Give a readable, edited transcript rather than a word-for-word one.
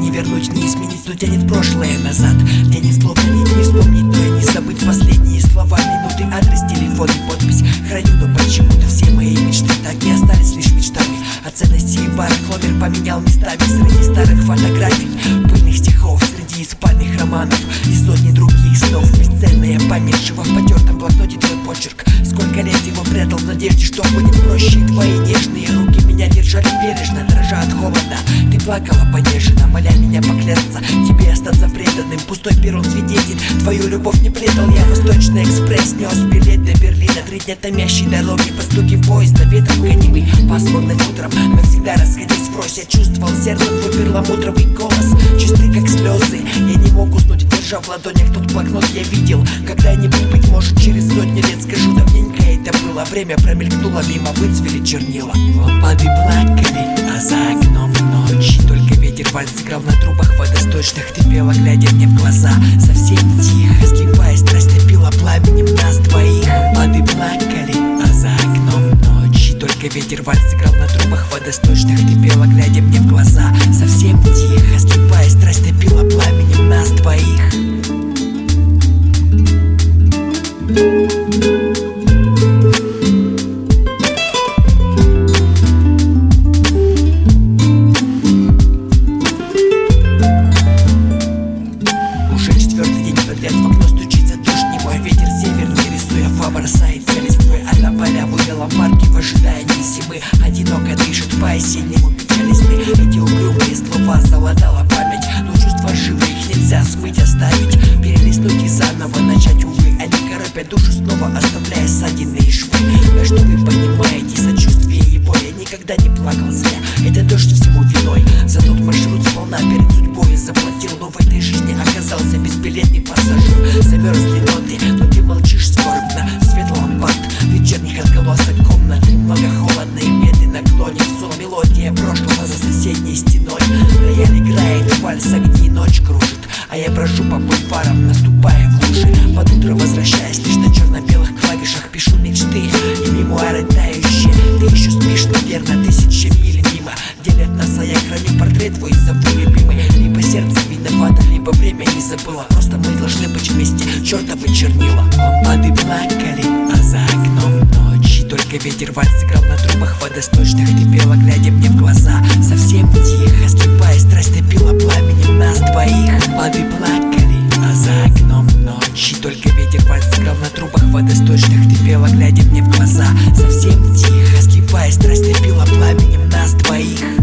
не вернуть, не изменить, но тянет прошлое назад. Тянет словно не вспомнить, но и не забыть последние слова, минуты, адрес, телефон и подпись. Храню, но почему-то все мои мечты так и остались лишь мечтами. А ценности и барах номер поменял местами среди старых фотографий, пыльных стихов, среди испанных романов и сотни других снов. Бесценная память жива в потертом блокноте твой почерк. Сколько лет его прятал в надежде, что будет проще. И твои нежные руки меня держали бережно, дрожа от холода. Ты плакала понежно, моля меня поклясться, тебе остаться преданным. Пустой перрон свидетель, твою любовь не предал я. Восточный экспресс нес билет до Берлина. 3 дня томящей дороги, по стуке поезда, ветром гонимый пасмурным утром. Навсегда расходясь врозь, я чувствовал сердцем твой перламутровый голос, чистый как слезы. Я не мог уснуть, держа в ладонях тот блокнот. Я видел когда-нибудь, быть может, через сотни лет. Скажу, давненько это было, время промелькнуло мимо, выцвели чернила. Лампады плакали, а за окном ночь. Только ветер вальс играл на трубах водосточных. Ты пела, глядя мне в глаза, совсем тихо. Слепая страсть топила пламенем нас двоих. Лампады плакали, а за окном ночь. Только ветер вальс играл на трубах водосточных. Ты пела, глядя мне в глаза, совсем тихо. Слепая страсть топила пламенем нас двоих. Уже 4-й день подряд в окно стучится дождь немой. Ветер северный, рисуя фа, бросается листвой. А на поля выдала парки в ожидании зимы. Одиноко дышит по-осеннему печалистны. Эти угрюмые слова залатала память, но чувства живы, их нельзя смыть, оставить, перелистнуть и заново начать, увы. Они коробят душу, снова оставляя ссадины и швы. Да что вы понимаете, сочувствие и боль. Я никогда не плакал зря, это дождь всему виной. За тот маршрут сполна перед судьбой заплатил, но в этой жизни оказался безбилетный пассажир. Замерзли ноты, но ты молчишь скорбно. Свет лампад, вечерних отголосок комнат. Немного холодно и медленно клонит сон. Мелодия прошлого за соседней стеной. Рояль играет вальс, огни ночь кружит, а я брожу по бульварам, наступая в лужи. Под утро возвращаясь лишь на черно-белых клавишах, пишу мечты и мемуары тающие. Ты еще спишь, наверное, 1000 миль мимо. Где лет нас, а я храню портрет твой, зову любимый. Либо сердце виновато, либо время не забыло. Просто мы должны быть вместе, чертовы чернила. Лампады плакали, а за окном ночь. Только ветер вальс играл на трубах водосточных. Ты пела, глядя мне в глаза, совсем тихо. Слепая страсть топила пламенем нас двоих. Лампады плакали, а за окном ночь. Только ветер вальс играл на трубах водосточных. Ты пела, глядя мне в глаза, совсем тихо. Слепая страсть топила пламенем нас двоих.